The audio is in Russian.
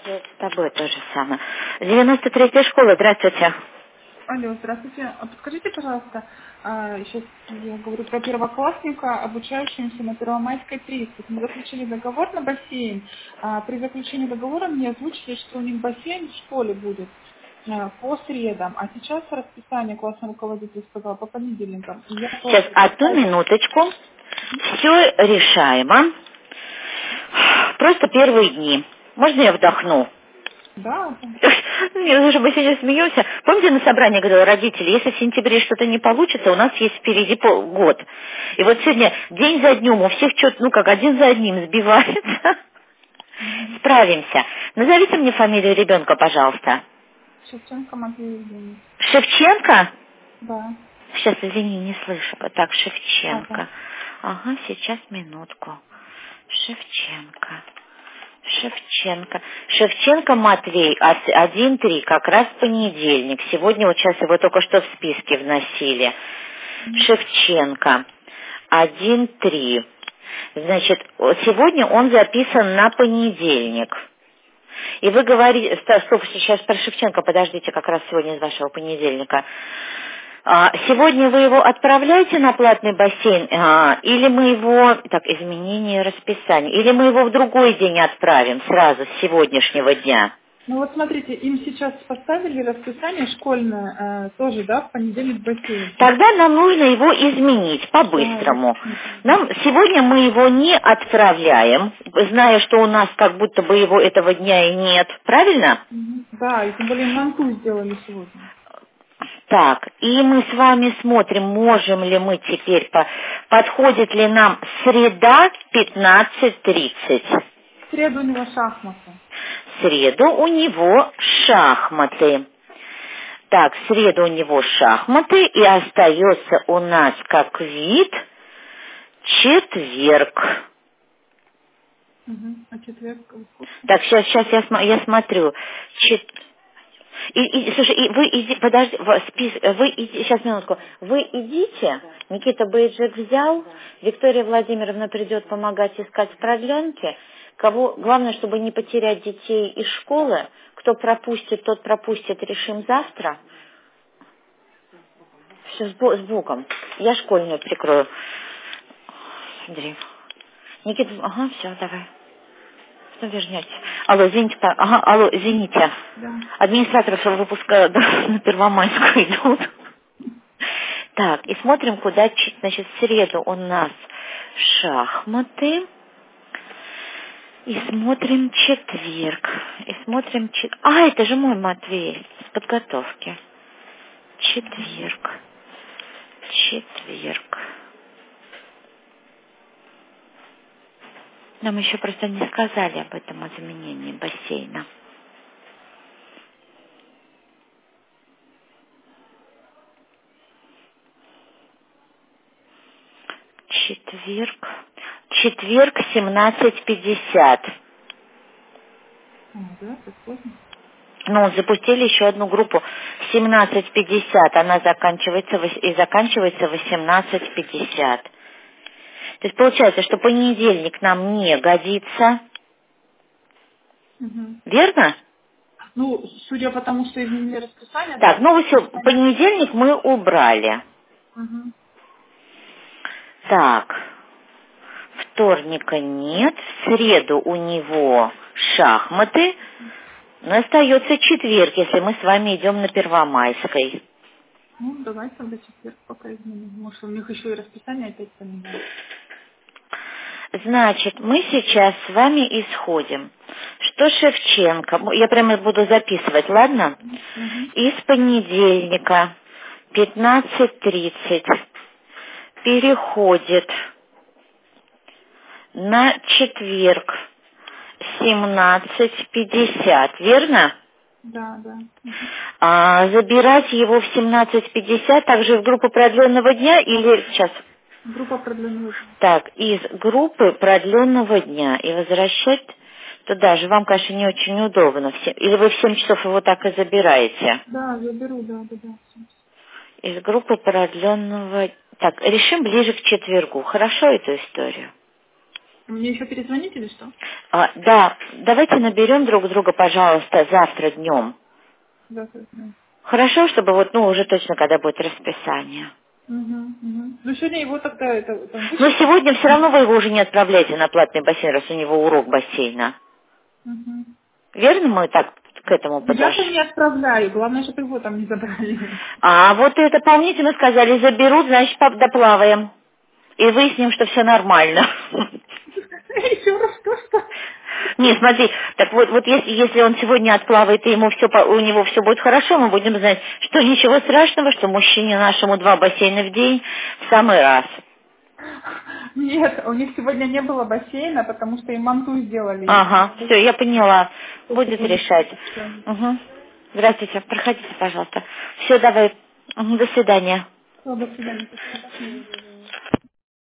С тобой то же самое. 93-я школа, здравствуйте. Алло, здравствуйте. А подскажите, пожалуйста, сейчас я говорю про первоклассника, обучающегося на Первомайской 30. Мы заключили договор на бассейн. При заключении договора мне озвучили, что у них бассейн в школе будет по средам. А сейчас расписание классный руководитель сказал по понедельникам. И я Сейчас, тоже одну минуточку. Все решаемо. Просто первые дни. Можно я вдохну? Да, да. Уже мы сегодня смеемся. Помните, на собрании говорила родители, если в сентябре что-то не получится, у нас есть впереди год. И вот сегодня день за днем у всех что-то, как один за одним сбивается. Справимся. Назовите мне фамилию ребенка, пожалуйста. Шевченко Матвей Евгеньевич. Шевченко? Да. Сейчас, извини, не слышу. Так, Ага. Шевченко. Ага, сейчас, минутку. Шевченко. Шевченко Матвей, 1-3, как раз понедельник. Сегодня вот сейчас его только что в списке вносили. Шевченко, 1-3. Значит, сегодня он записан на понедельник. И вы говорите, стоп, сейчас про Шевченко, подождите, как раз сегодня из вашего понедельника. Сегодня вы его отправляете на платный бассейн, или мы его, так, изменение расписания, или мы его в другой день отправим сразу с сегодняшнего дня? Ну вот смотрите, им сейчас поставили расписание школьное, тоже, да, в понедельник бассейн. Тогда нам нужно его изменить Да, по-быстрому. Сегодня мы его не отправляем, зная, что у нас как будто бы его этого дня и нет. Правильно? да, и тем более манту сделали сегодня. Так, и мы с вами смотрим, можем ли мы теперь, подходит ли нам среда 15:30. В среду у него шахматы. В среду у него шахматы. Так, в среду у него шахматы, и остается у нас как вид четверг. А четверг? Так, сейчас я смотрю. Слушай, подожди, сейчас минутку. Вы идите, Никита Бейджик взял, Виктория Владимировна придет помогать искать продленки. Главное, чтобы не потерять детей из школы. Кто пропустит, тот пропустит, решим завтра. Все с Богом. Я школьную прикрою. Смотри. Никита, ага, все, давай. Что вернете? Алло, извините, алло, извините. Да. Администраторы все выпускают на Первомайскую идут. Так, и смотрим, куда, значит, в среду у нас шахматы. И смотрим четверг. Это же мой Матвей с подготовки. Четверг. Нам еще просто не сказали об этом изменении бассейна. Четверг 17:50. Да, так поздно. Запустили еще одну группу 17:50. Она заканчивается в 18:50. То есть получается, что понедельник нам не годится. Верно? Судя по тому, что изменили расписание, Так, да. все, понедельник мы убрали. Так, вторника нет, в среду у него шахматы, но остается четверг, если мы с вами идем на Первомайской. Давайте тогда четверг пока изменим. Может, у них еще и расписание опять поменяется. Значит, мы сейчас с вами исходим, что Шевченко, я прямо буду записывать, ладно? Из понедельника 15:30 переходит на четверг 17:50, верно? Да. Забирать его в 17:50 также в группу продленного дня или сейчас? Группа продленного дня. Так, из группы продленного дня и возвращать туда же. Вам, конечно, не очень удобно. Или вы в 7 часов его так и забираете? Да, заберу, да. Из группы продленного... Так, решим ближе к четвергу. Хорошо эту историю? Мне еще перезвонить или что? Да, давайте наберем друг друга, пожалуйста, завтра днем. Да. Хорошо, чтобы уже точно, когда будет расписание. Ну, сегодня его тогда Но вышло. сегодня все равно вы его уже не отправляете на платный бассейн, раз у него урок бассейна. Верно мы так к этому Ну, я-то подошли? не отправляю, главное, чтобы его там не забрали. А вот это, помните, мы сказали, заберут, значит, доплаваем. И выясним, что все нормально. Еще раз что? Не, смотри, так вот если он сегодня отплавает, и у него все будет хорошо, мы будем знать, что ничего страшного, что мужчине нашему 2 бассейна в день в самый раз. Нет, у них сегодня не было бассейна, потому что им манту сделали. Ага, все, я поняла. Будет Будет решать. Угу. Здравствуйте, проходите, пожалуйста. Все, давай. До свидания. До свидания.